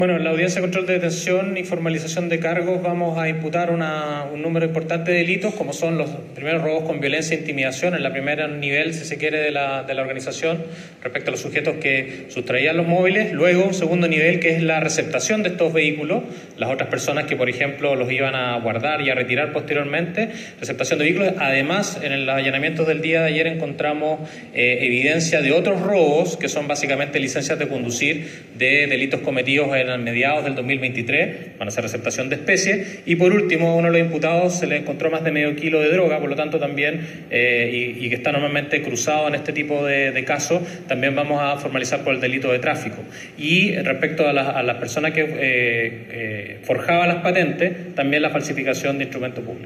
Bueno, en la audiencia de control de detención y formalización de cargos vamos a imputar un número importante de delitos, como son los primeros robos con violencia e intimidación, en la primera nivel, si se quiere, de la organización, respecto a los sujetos que sustraían los móviles. Luego, un segundo nivel, que es la receptación de estos vehículos, las otras personas que, por ejemplo, los iban a guardar y a retirar posteriormente, receptación de vehículos. Además, en los allanamientos del día de ayer encontramos evidencia de otros robos, que son básicamente licencias de conducir de delitos cometidos en mediados del 2023, van a ser receptación de especies, y por último a uno de los imputados se le encontró más de medio kilo de droga, por lo tanto también, y que está normalmente cruzado en este tipo de casos, también vamos a formalizar por el delito de tráfico. Y respecto a las personas que forjaban las patentes, también la falsificación de instrumentos públicos.